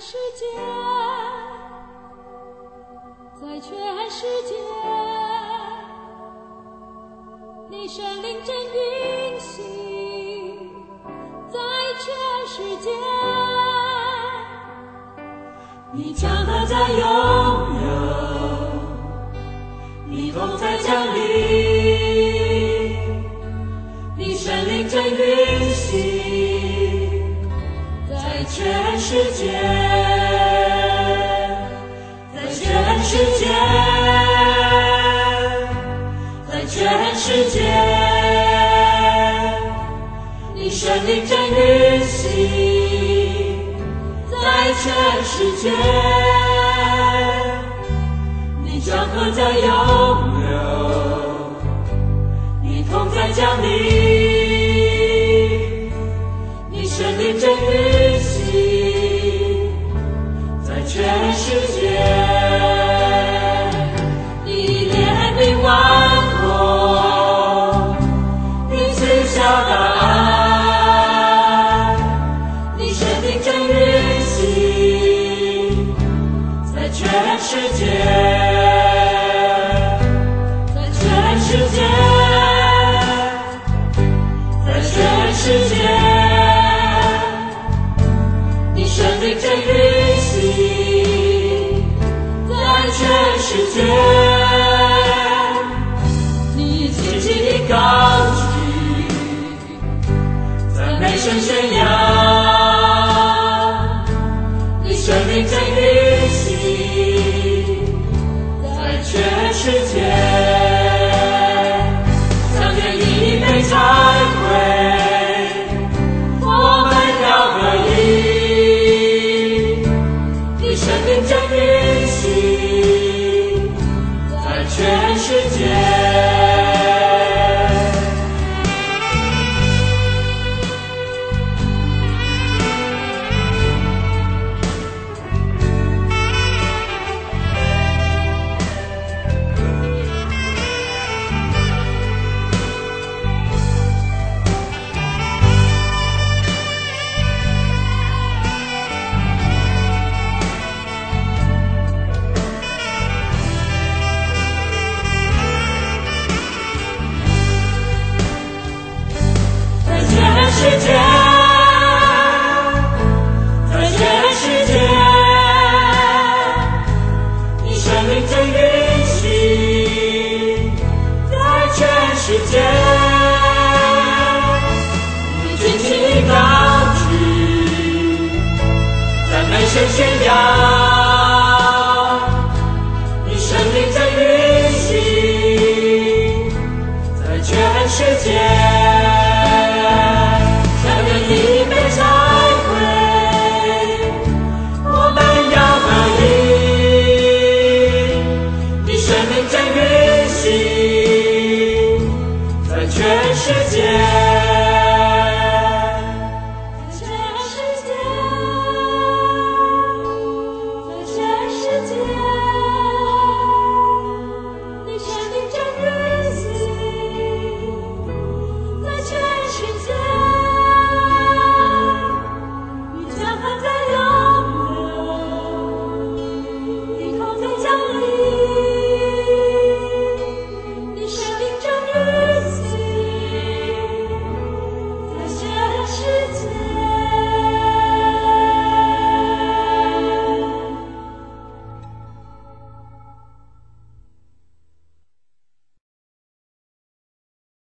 世界，在全世界，你神灵真运行，在全世界， 你将何在拥有，你同在降临，你神灵真运行，在全世界，在全世界，在全世界，你神灵真运行，在全世界，你将何在拥有，你同在降临，你神灵真运行，在全世界，你怜悯万国，你赐下大爱，你神灵真运行，在全世界，在全世界，在全世界，你神灵真运行，在全世界，你极其的高举，赞美声宣扬，你神灵真运行，在全世界，上天已被拆毁，我们要合一，你神灵真运行，在全世界。